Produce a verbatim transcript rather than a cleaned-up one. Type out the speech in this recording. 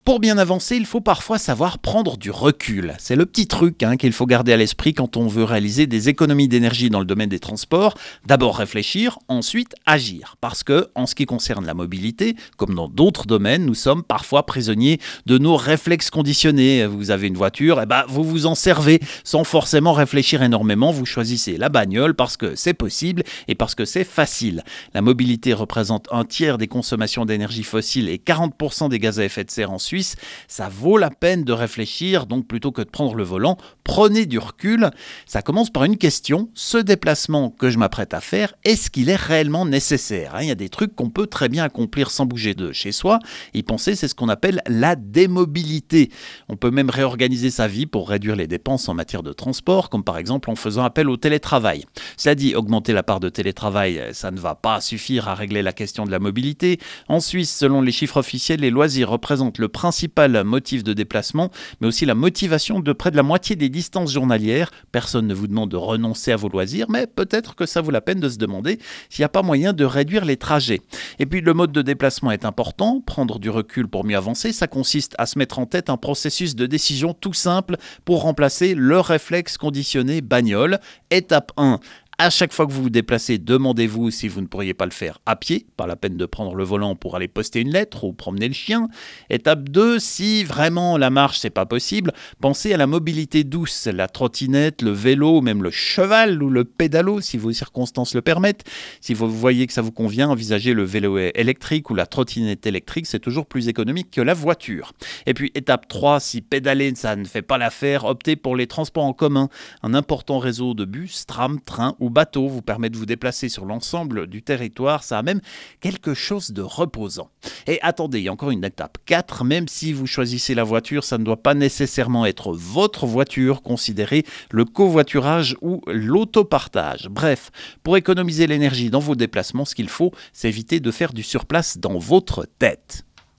Pour bien avancer, il faut parfois savoir prendre du recul. C'est le petit truc hein, qu'il faut garder à l'esprit quand on veut réaliser des économies d'énergie dans le domaine des transports. D'abord réfléchir, ensuite agir. Parce que, en ce qui concerne la mobilité, comme dans d'autres domaines, nous sommes parfois prisonniers de nos réflexes conditionnés. Vous avez une voiture, et ben vous vous en servez sans forcément réfléchir énormément. Vous choisissez la bagnole parce que c'est possible et parce que c'est facile. La mobilité représente un tiers des consommations d'énergie fossile et quarante pour cent des gaz à effet de serre en Suisse. Suisse, ça vaut la peine de réfléchir, donc plutôt que de prendre le volant, prenez du recul. Ça commence par une question, ce déplacement que je m'apprête à faire, est-ce qu'il est réellement nécessaire ? Il y a des trucs qu'on peut très bien accomplir sans bouger de chez soi. Y penser, c'est ce qu'on appelle la démobilité. On peut même réorganiser sa vie pour réduire les dépenses en matière de transport, comme par exemple en faisant appel au télétravail. Cela dit, augmenter la part de télétravail, ça ne va pas suffire à régler la question de la mobilité. En Suisse, selon les chiffres officiels, les loisirs représentent le principal motif de déplacement, mais aussi la motivation de près de la moitié des distances journalières. Personne ne vous demande de renoncer à vos loisirs, mais peut-être que ça vaut la peine de se demander s'il n'y a pas moyen de réduire les trajets. Et puis le mode de déplacement est important, prendre du recul pour mieux avancer, ça consiste à se mettre en tête un processus de décision tout simple pour remplacer le réflexe conditionné bagnole. Étape un. À chaque fois que vous vous déplacez, demandez-vous si vous ne pourriez pas le faire à pied, pas la peine de prendre le volant pour aller poster une lettre ou promener le chien. Étape deux, si vraiment la marche c'est pas possible, pensez à la mobilité douce, la trottinette, le vélo, ou même le cheval ou le pédalo si vos circonstances le permettent. Si vous voyez que ça vous convient, envisagez le vélo électrique ou la trottinette électrique, c'est toujours plus économique que la voiture. Et puis étape trois, si pédaler ça ne fait pas l'affaire, optez pour les transports en commun. Un important réseau de bus, tram, train ou bateau vous permet de vous déplacer sur l'ensemble du territoire, ça a même quelque chose de reposant. Et attendez, il y a encore une étape quatre, même si vous choisissez la voiture, ça ne doit pas nécessairement être votre voiture, considérez le covoiturage ou l'autopartage. Bref, pour économiser l'énergie dans vos déplacements, ce qu'il faut, c'est éviter de faire du surplace dans votre tête.